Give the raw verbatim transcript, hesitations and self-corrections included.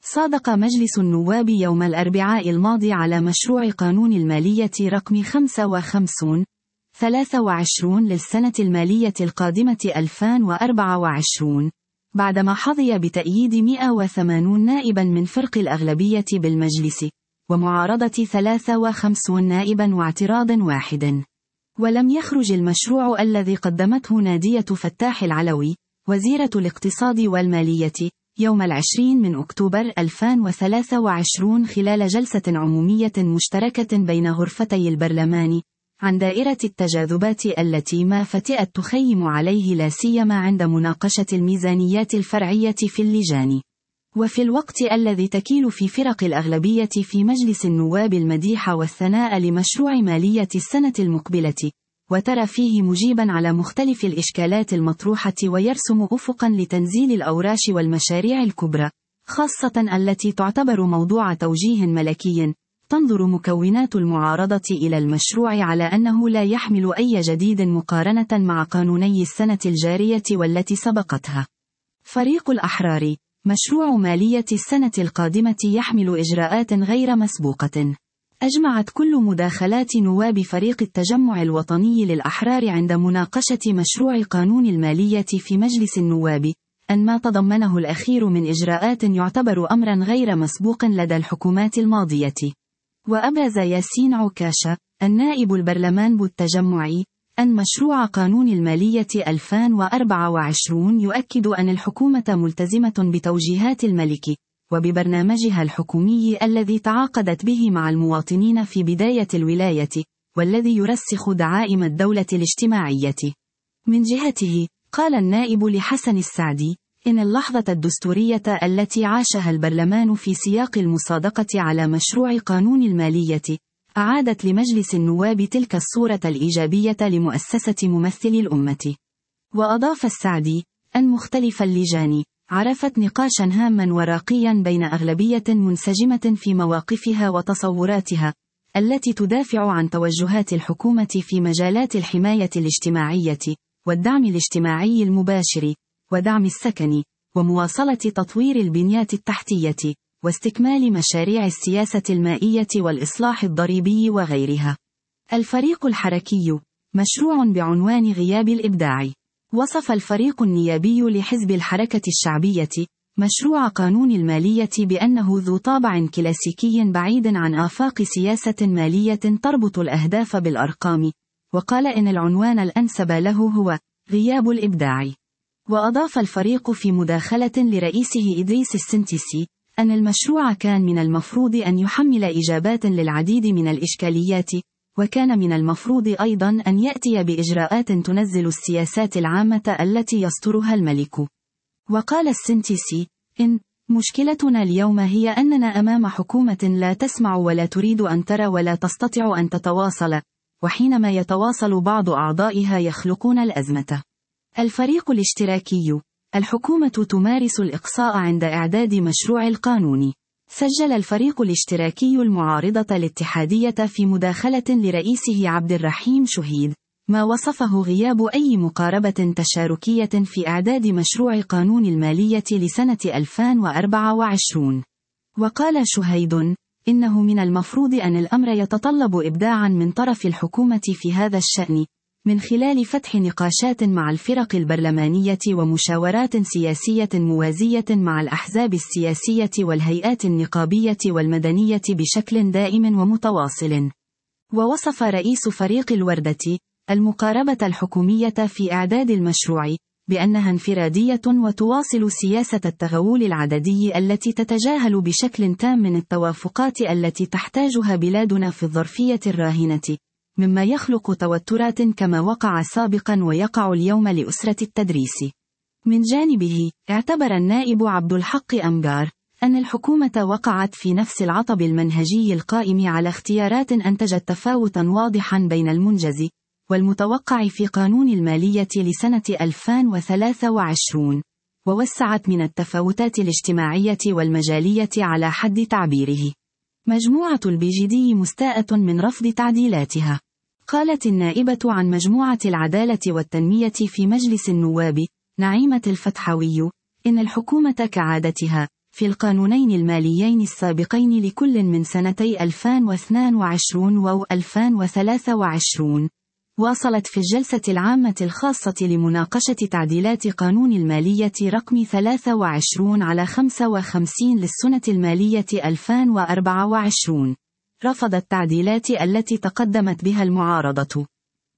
صادق مجلس النواب يوم الأربعاء الماضي على مشروع قانون المالية رقم خمسة وخمسين ثلاثة وعشرين للسنة المالية القادمة ألفين وأربعة وعشرين، بعدما حظي بتأييد مئة وثمانين نائبا من فرق الأغلبية بالمجلس، ومعارضة ثلاثة وخمسين نائبا واعتراض واحد. ولم يخرج المشروع الذي قدمته نادية فتاح العلوي، وزيرة الاقتصاد والمالية، يوم العشرين من أكتوبر ألفين وثلاثة وعشرين خلال جلسة عمومية مشتركة بين غرفتي البرلمان، عن دائرة التجاذبات التي ما فتئت تخيم عليه لا سيما عند مناقشة الميزانيات الفرعية في اللجان. وفي الوقت الذي تكيل في فرق الأغلبية في مجلس النواب المديح والثناء لمشروع مالية السنة المقبلة، وترى فيه مجيبا على مختلف الإشكالات المطروحة ويرسم أفقا لتنزيل الأوراش والمشاريع الكبرى، خاصة التي تعتبر موضوع توجيه ملكي، تنظر مكونات المعارضة إلى المشروع على أنه لا يحمل أي جديد مقارنة مع قانوني السنة الجارية والتي سبقتها. فريق الأحرار: مشروع مالية السنة القادمة يحمل إجراءات غير مسبوقة. أجمعت كل مداخلات نواب فريق التجمع الوطني للأحرار عند مناقشة مشروع قانون المالية في مجلس النواب أن ما تضمنه الأخير من إجراءات يعتبر أمرا غير مسبوق لدى الحكومات الماضية. وأبرز ياسين عكاشة، النائب البرلمان بالتجمع، أن مشروع قانون المالية ألفين وأربعة وعشرين يؤكد أن الحكومة ملتزمة بتوجيهات الملك، وببرنامجها الحكومي الذي تعاقدت به مع المواطنين في بداية الولاية، والذي يرسخ دعائم الدولة الاجتماعية. من جهته، قال النائب لحسن السعدي، إن اللحظة الدستورية التي عاشها البرلمان في سياق المصادقة على مشروع قانون المالية أعادت لمجلس النواب تلك الصورة الإيجابية لمؤسسة ممثل الأمة. وأضاف السعدي أن مختلف اللجان عرفت نقاشا هاما وراقيا بين أغلبية منسجمة في مواقفها وتصوراتها التي تدافع عن توجهات الحكومة في مجالات الحماية الاجتماعية، والدعم الاجتماعي المباشر، ودعم السكن، ومواصلة تطوير البنية التحتية، واستكمال مشاريع السياسة المائية والإصلاح الضريبي وغيرها. الفريق الحركي: مشروع بعنوان غياب الإبداع. وصف الفريق النيابي لحزب الحركة الشعبية مشروع قانون المالية بأنه ذو طابع كلاسيكي بعيد عن آفاق سياسة مالية تربط الأهداف بالأرقام، وقال إن العنوان الأنسب له هو غياب الإبداع. وأضاف الفريق في مداخلة لرئيسه إدريس السنتسي أن المشروع كان من المفروض أن يحمل إجابات للعديد من الإشكاليات، وكان من المفروض أيضا أن يأتي بإجراءات تنزل السياسات العامة التي يصدرها الملك. وقال السنتسي إن مشكلتنا اليوم هي أننا أمام حكومة لا تسمع ولا تريد أن ترى ولا تستطيع أن تتواصل، وحينما يتواصل بعض أعضائها يخلقون الأزمة. الفريق الاشتراكي: الحكومة تمارس الإقصاء عند إعداد مشروع القانون. سجل الفريق الاشتراكي المعارضة الاتحادية في مداخلة لرئيسه عبد الرحيم شهيد ما وصفه غياب أي مقاربة تشاركية في إعداد مشروع قانون المالية لسنة ألفين وأربعة وعشرين. وقال شهيد إنه من المفروض أن الأمر يتطلب إبداعا من طرف الحكومة في هذا الشأن، من خلال فتح نقاشات مع الفرق البرلمانية ومشاورات سياسية موازية مع الأحزاب السياسية والهيئات النقابية والمدنية بشكل دائم ومتواصل. ووصف رئيس فريق الوردة المقاربة الحكومية في إعداد المشروع بأنها انفرادية وتواصل سياسة التغول العددي التي تتجاهل بشكل تام من التوافقات التي تحتاجها بلادنا في الظرفية الراهنة، مما يخلق توترات كما وقع سابقا ويقع اليوم لأسرة التدريس. من جانبه، اعتبر النائب عبد الحق أمجار أن الحكومة وقعت في نفس العطب المنهجي القائم على اختيارات أنتجت تفاوتا واضحا بين المنجز والمتوقع في قانون المالية لسنة ألفين وثلاثة وعشرين، ووسعت من التفاوتات الاجتماعية والمجالية على حد تعبيره. مجموعة البي جي دي مستاءة من رفض تعديلاتها. قالت النائبة عن مجموعة العدالة والتنمية في مجلس النواب نعيمة الفتحوي إن الحكومة كعادتها في القانونين الماليين السابقين لكل من سنتي ألفين واثنين وعشرين و ألفين وثلاثة وعشرين. واصلت في الجلسة العامة الخاصة لمناقشة تعديلات قانون المالية رقم ثلاثة وعشرين على خمسة وخمسين للسنة المالية ألفين وأربعة وعشرين. رفض التعديلات التي تقدمت بها المعارضة.